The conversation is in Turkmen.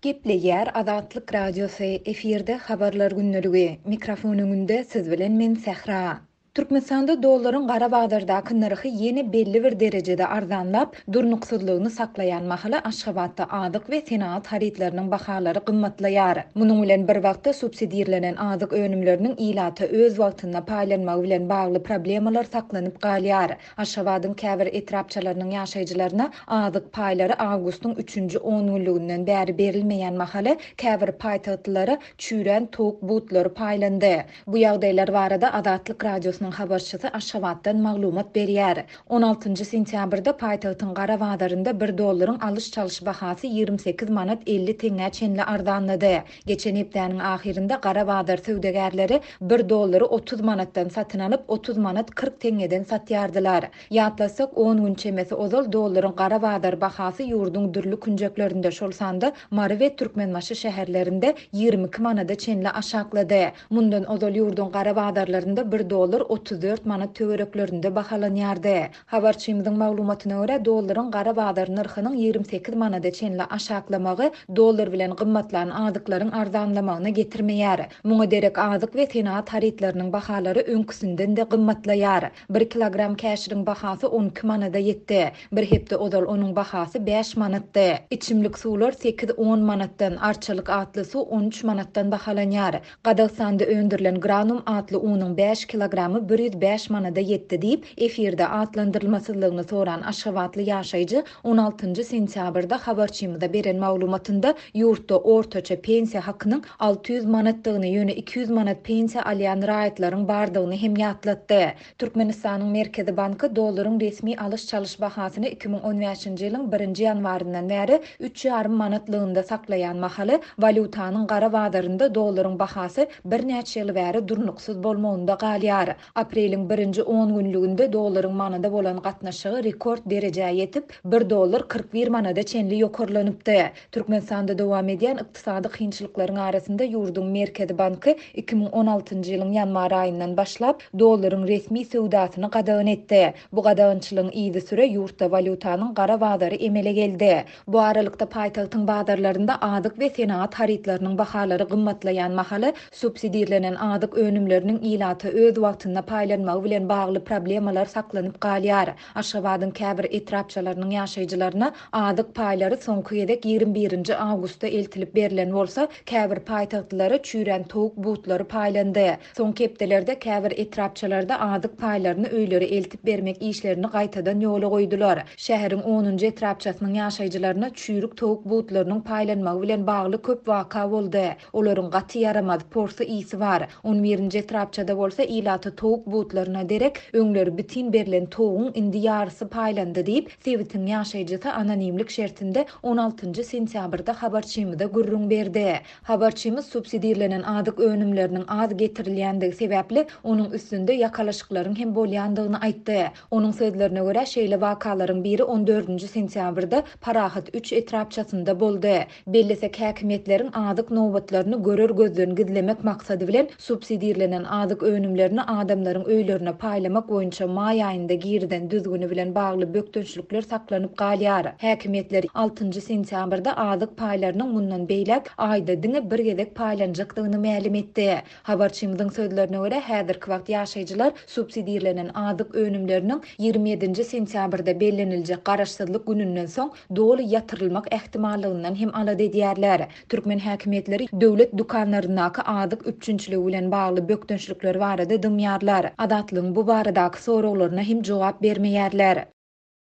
Gepleýär Azatlyk Radiosy efirde habarlar günneligi. Mikrofon öňünde siz bilen men Sähra. Türkmenistanda dollaryň gara bagdardaky narhy ýene belli bir derejede arzanlap, durnuksuzlygyny saklaýan mahala Aşgabatda azyk we senaat haritlarynyň bahalary gymmatlaýar. Munyň bilen bir wagtda subsidiýalenen azyk önümleriniň ilaty öz wagtynda paýlanmagy bilen bagly problemalar saklanyp galýar. Aşgabatyň käbir etrapçylarynyň ýaşaýjylaryna azyk paýlary awgustyň 3-nji 10 günlüginden bäri berilmeýän mahala käbir paýtagtlary çüren tok butlary paýlandy. Bu ýagdaýlar barada Azatlyk Radiosynyň habarçysy Aşgabatdan maglumat berýär. 16-njy sentýabrda paýtagtyň Gara Badarynda $1 alış çalış bahasy 28 manat 50 teňe çenli arzanlady. Geçen hepdäniň ahirinde Gara Badar söwdegärleri $1 30 manatdan satyn alyp 30 manat 40 teňeden satýardylar. Ýatlasak 10 gün çemesi ozal dollaryň Gara Badar bahasy ýurduň dürli künjeklerinde şolsanda Mary we Türkmenmaşy şäherlerinde 22 manada çenli aşaklady. Mundan ozal ýurduň Gara Badarlarynda $1 34 manat töwereklerinde bahalanýardy. Habarçymyzyň maglumatyna görä dollaryň Gara Badar narhynyň 28 manada çenli aşaklamagy dollar bilen gymmatlanan azyklaryň arzanlamagyna getirmeýär. Muňa derek azyk we senaat haritlarynyň bahalary öňküsinden de gymmatlaýar. 1 kilogram käşiriň bahasy 12 manada ýetdi. Bir hepde ozal onuň bahasy 5 manatdy. İçimlik suwlar 8-10 manatdan, arçylyk atly su 13 manatdan bahalanýar. Gadagsanda öndürilen granum atly unyň 5 kilogramy 105 manada ýetdi diýip efirde atlandyrylmasynlygyny soran Aşgabatly ýaşaýjy 16-njy sentýabrda habarçymyza beren maglumatynda ýurtda ortaça pensiýa hakynyň 600 manatdygyny ýöne 200 manat pensiýa alýan raýatlaryň bardygyny hem ýatlatdy. Türkmenistanyň Merkezi Banky dollaryň resmi alış çalış bahasyny 2015-nji ýylyň 1-nji ýanwaryndan bäri 3,5 manatlygynda saklaýan mahaly valutanyň Gara Badarynda dollaryň bahasy bir näçe ýyl bäri durnuksuz bolmagynda galýar. Apreliň 1-nji 10 günlüginde dollaryň manada bolan gatnaşygy rekord derejäge ýetip $1 41 manada çenli ýokarlanypdy. Türkmenistanda dowam edýän ykdysady kynçylyklaryň arasynda ýurduň Merkezi Banky 2016-njy ýylyň ýanwar aýyndan başlap dollaryň resmi söwdasyny gadagyn etdi. Bu gadagynçylygyň ýygy süre ýurtda valutanyň Gara Badary emele geldi. Bu aralykda paýtagtyň badarlarynda azyk we senaat haritlarynyň bahalary gymmatlaýan mahala subsidiýalenen azyk önümleriniň ilaty öz wagtynda paýlanmagy bilen bagly problemalar saklanyp galýar. Aşgabatyň käbir etrapçylarynyň ýaşaýjylaryna azyk paýlary soňky ýedek 21-nji awgustda eltilip berilen bolsa, käbir paýtagtlary çüren tok butlary paýlandy. Soňky hepdelerde käbir etrapçylarda azyk paýlaryny öýleri eltip bermek işlerini gaýtadan ýola goýdular. Şäheriň 10-njy etrapçysynyň ýaşaýjylaryna çürük tok butlarynyň paýlanmagy bilen bagly köp waka boldy. Olaryň gaty yaramaz porsu ýysi bar. 11-nji etrapçyda bolsa ilaty tok butlaryna derek öňleri bitin berilen toguň indi ýarysy paýlandy diýip Sewitiň ýaşaýjysy anonimlik şertinde 16-njy sentýabrda habarçymyza gürrüň berdi. Habarçymyz subsidiýalenen azyk önümleriniň az getirilýändigi sebäpli onuň üstünde ýakalaşyklaryň hem bolýandygyny aýtdy. Onuň sözlerine görä şeýle wakalaryň biri 14-nji sentýabrda Parahat 3 etrapçysynda boldy. Bellisek häkimetleriň azyk nobatlaryny görer gözden gizlemek maksady bilen subsidiýalenen azyk önümlerini adamlaryň öýlerine paýlamak boýunça may aýynda girden düzgüni bilen bagly bökdönçlükler saklanyp galýar. Häkimetler 6-njy sentýabrda azyk paýlarynyň mundan beýlek aýda diňe bir gezek paýlanjakdygyny ma'lum etdi. Habarçymyzyň sözlerine görä häzirki wagt ýaşaýjylar subsidiýalenen azyk önümleriniň 27-nji sentýabrda bellenilje garaşsyzlyk gününden soň doly ýatyrylmak ähtimallygyndan hem alad edýärler. Türkmen häkimetleri döwlet dukanlarynaky azyk üçünçiligi bilen bagly bökdönçlükler barada dymýarlar. Adatlyň bu baradaky sorawlaryna hem jogap bermeýärler.